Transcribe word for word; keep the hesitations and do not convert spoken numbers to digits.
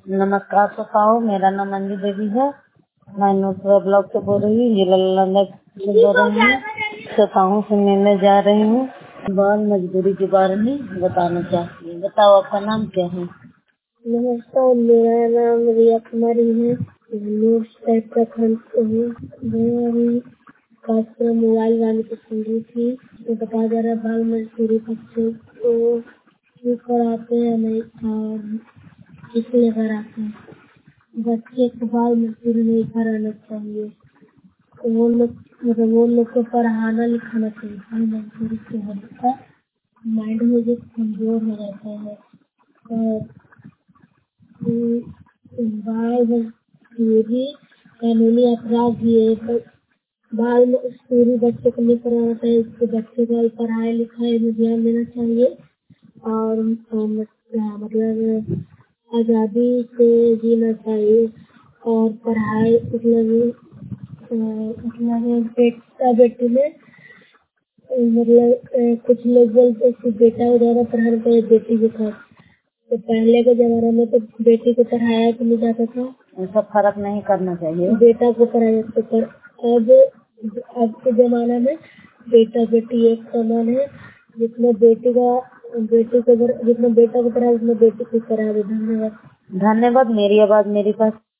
नमस्कार श्रोताओं, मेरा नाम अंजू देवी है। मैं नूतरा ब्लॉक से बोल रही हूँ, जिला नालंदा से बोल रही हूँ। श्रोताओं से मिलने जा रही हूँ। बाल मजदूरी के बारे में बताना चाहती हूँ। बताओ, आपका नाम क्या है? नमस्कार, मेरा नाम रिया कुमारी है। मैं प्रखंड से हूँ। मैं अभी कार्यक्रम मोबाइल वाले को सुन रही थी तो बताया जा रहा बाल मजदूरी बच्चों को क्यों कराते हैं नहीं और इसलिए कराते हैं। बच्चे को बाल मजदूरी नहीं कराना चाहिए। वो लोग मतलब वो लोग को पढ़ाना लिखाना चाहिए। बाल मजदूरी से होता माइंड में जो कमजोर हो जाता है और बाल मजदूरी कानूनी अपराध भी है। पर बाल मजदूरी बच्चे को नहीं कराना चाहिए। उसको बच्चे को पढ़ाई लिखाई में ध्यान देना चाहिए और मतलब आजादी से जीना चाहिए और पढ़ाई मतलब मतलब बेटा बेटी में मतलब कुछ लोग बोलते हैं कि बेटा को ज्यादा पढ़ाना चाहिए बेटी को कम। तो पहले के जमाने में तो बेटी को पढ़ाया तो नहीं जाता था। ऐसा फर्क नहीं करना चाहिए। बेटा को पढ़ाया जाता पर अब अब के जमाने में बेटा बेटी एक समान है। जितना बेटी का बेटी को जितना बेटा को पढ़ाया उतना बेटी को पढ़ा दे। धन्यवाद। धन्यवाद। मेरी आवाज मेरे पास